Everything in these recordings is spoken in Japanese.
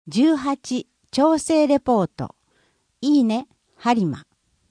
18調整レポート。いいね、播磨。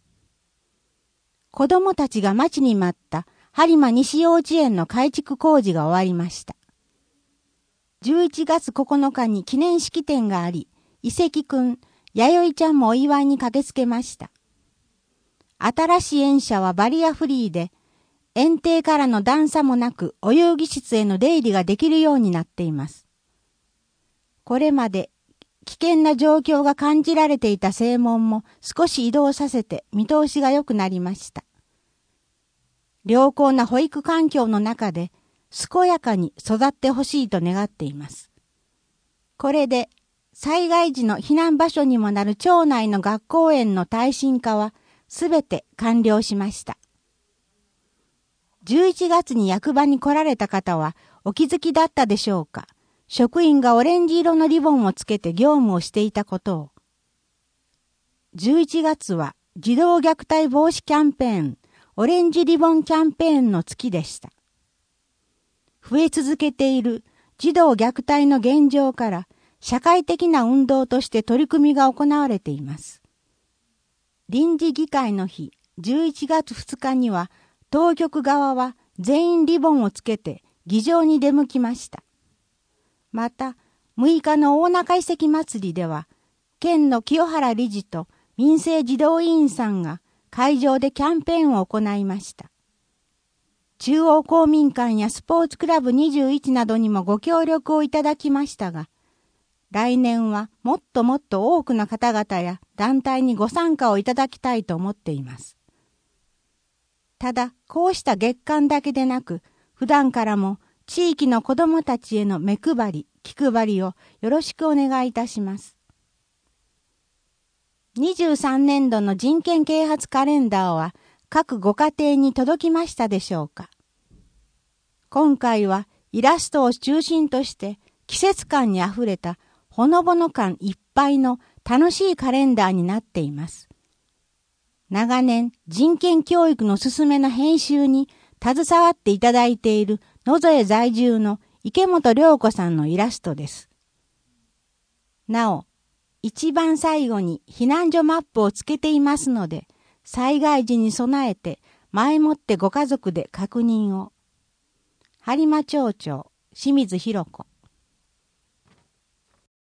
子供たちが待ちに待った播磨西幼稚園の改築工事が終わりました。11月9日に記念式典があり、遺跡くん、弥生ちゃんもお祝いに駆けつけました。新しい園舎はバリアフリーで、園庭からの段差もなく泳ぎ室への出入りができるようになっています。これまで危険な状況が感じられていた正門も少し移動させて見通しが良くなりました。良好な保育環境の中で健やかに育ってほしいと願っています。これで災害時の避難場所にもなる町内の学校園の耐震化はすべて完了しました。11月に役場に来られた方はお気づきだったでしょうか。職員がオレンジ色のリボンをつけて業務をしていたことを。11月は児童虐待防止キャンペーン、オレンジリボンキャンペーンの月でした。増え続けている児童虐待の現状から社会的な運動として取り組みが行われています。臨時議会の日、11月2日には当局側は全員リボンをつけて議場に出向きました。また、6日の大中遺跡祭りでは、県の清原理事と民政児童委員さんが会場でキャンペーンを行いました。中央公民館やスポーツクラブ21などにもご協力をいただきましたが、来年はもっともっと多くの方々や団体にご参加をいただきたいと思っています。ただ、こうした月間だけでなく、普段からも地域の子どもたちへの目配り、気配りをよろしくお願いいたします。23年度の人権啓発カレンダーは各ご家庭に届きましたでしょうか。今回はイラストを中心として季節感にあふれたほのぼの感いっぱいの楽しいカレンダーになっています。長年人権教育の進めの編集に携わっていただいている野添在住の池本涼子さんのイラストです。なお、一番最後に避難所マップをつけていますので、災害時に備えて前もってご家族で確認を。播磨町長、清水弘子。